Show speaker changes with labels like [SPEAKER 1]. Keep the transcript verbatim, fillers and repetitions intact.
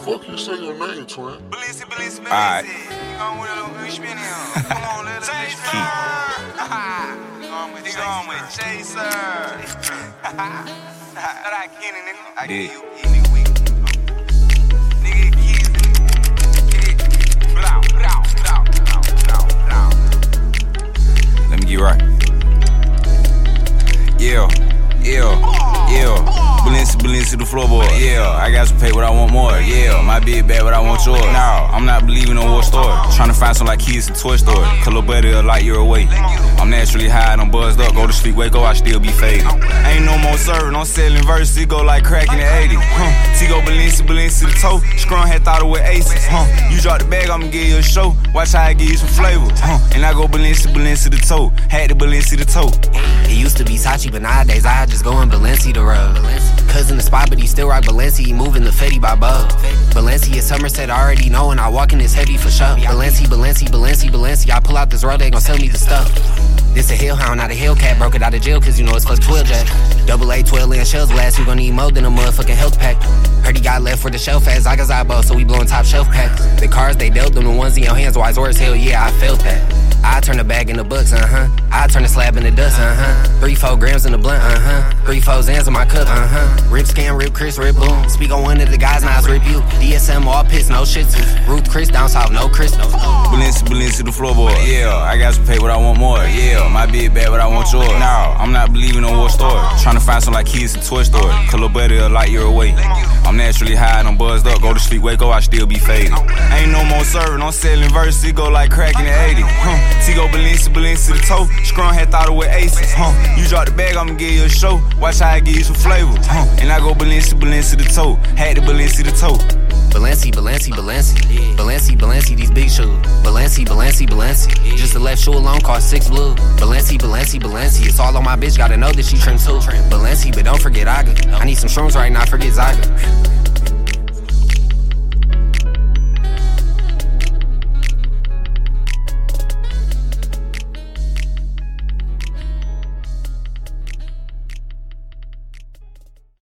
[SPEAKER 1] fuck you say your name, twin?
[SPEAKER 2] Balenci, Balenci, Balenci.
[SPEAKER 3] Alright.
[SPEAKER 2] You gon' with a little spin here. Come on, let us get you going with going with Chaser. That I Kenny, nigga. I
[SPEAKER 3] Dig.
[SPEAKER 2] give you any week. Nigga, keys, nigga. Blow, blow, blow, blow, blow, blow.
[SPEAKER 3] Let me get right. Yeah, yeah, yeah. Balenci, Balenci, the floorboard. Yeah, I got some pay, but I want more. Yeah, my big bad, but I want yours. Nah, I'm not believing no war story. Tryna find some like kids in Toy Story. Color buddy a light year away. I'm naturally high and I'm buzzed up. Go to sleep, wake up, I still be faded. Ain't no more serving, I'm selling verses. It go like crack in the eighties. Huh. T-Go Balenci, Balenci the toe. Scrum had thought it with aces. Huh. You drop the bag, I'ma give you a show. Watch how I give you some flavor. Huh. And I go Balenci, Balenci the toe. Had the Balenci the toe.
[SPEAKER 4] It used to be Sachi, but nowadays I just go in Balenci the road. Cuz in the spot, but he still rock Balenci, he moving the Fetty by Bo. Balenci is Somerset, I already know, and I walk in this heavy for sure. Balenci, Balenci, Balenci, Balenci, I pull out this road, they gon' sell me the stuff. This a hellhound, not a Hellcat, broke it out of jail, cause you know it's fuck twelve jack. Double A, twelve land shells blast, you gon' need more than a motherfucking health pack. Heard he got left for the shelf as I got eyeball, so we blowing top shelf packs. The cars they dealt them, the ones in your hands, wise words, hell yeah, I felt that. I turn the bag in the books, uh-huh. I turn the slab in the dust, uh-huh. Three, four grams in the blunt, uh-huh. Three, four Zans in my cup, uh-huh. Rip Scan, Rip Chris, Rip Boom. Speak on one of the guys, now it's Rip you. D S M all pits, no shit too. Ruth Chris, down south, no Chris, no.
[SPEAKER 3] Balenci, Balenci the floorboard. Yeah, I got some pay, but I want more. Yeah, my big bad, but I want yours. Nah, I'm not believing no war story. Tryna find some like kids in Toy Story. Color buddy a light year away. I'm naturally high and I'm buzzed up. Go to sleep, wake up, I still be faded. Ain't no more serving, I'm selling verses. It go like crack in the eighties. Huh. T-Go Balenci, Balenci the toe. Scrum had thought it with aces. Huh. You drop the bag, I'ma give you a show. Watch how I give you some flavor. Huh. And I go Balenci, Balenci the toe. Had the Balenci the toe.
[SPEAKER 4] Balenci, Balenci, Balenci. Balenci, Balenci, these big shoes. Balenci, Balenci, Balenci. Just the left shoe alone cost six blue. Balenci, Balenci, Balenci. It's all on my bitch, gotta know that she trim too. Balenci, but don't forget Aga. I need some shrooms right now, forget Zaga.